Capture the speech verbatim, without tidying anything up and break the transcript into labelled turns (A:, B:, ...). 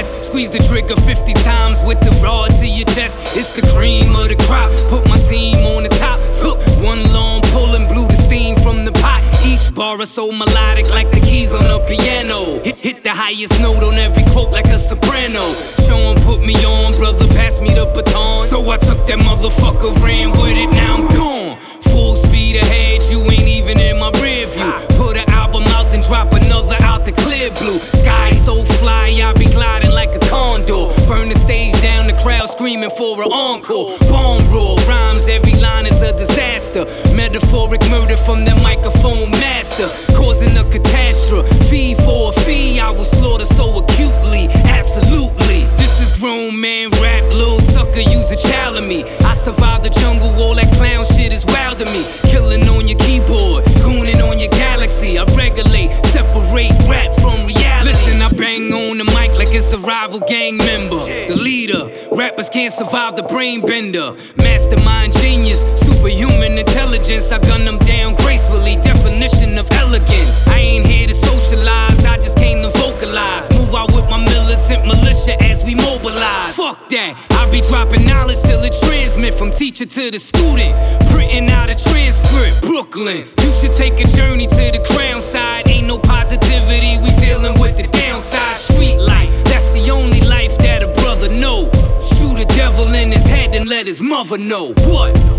A: best. Squeeze the trigger fifty times with the rod to your chest. It's the cream of the crop, put my team on the top. Took one long pull and blew the steam from the pot. Each bar is so melodic like the keys on a piano. Hit, hit the highest note on every quote like a soprano. Show 'em put me on, brother, pass me the baton. So I took that motherfucker, ran with it, now I'm gone. Full speed ahead, you ain't even in my rear view. Put an album out, then drop another out the clear blue. Sky so fly, I be gliding like a condor. Burn the stage down, the crowd screaming for an encore. Bomb roar, rhymes, every line is a disaster. Metaphoric murder from the microphone master, causing a catastrophe for a fee. I will slaughter so acutely, absolutely. This is grown man rap, little sucker, use a child of me. I survived the jungle, all that clown shit is wild to me. Killing on your keyboard, gooning on your galaxy. I regulate, separate rap from reality. Listen, I bang on the mic like it's a rival gang member. The leader, rappers can't survive the brain bender. Mastermind genius, superhuman intelligence. I gun them down gracefully, definition of elegance. I ain't here to socialize, I just came to vocalize. Move out with my militant militia as we mobilize. Fuck that, I be dropping knowledge till it transmit from teacher to the student. Printing out a transcript, Brooklyn. You should take a journey to the crown side. Ain't no positivity, we dealing with the downside. Street life, that's the only life that a brother know. Shoot a devil in his head and let his mother know. What?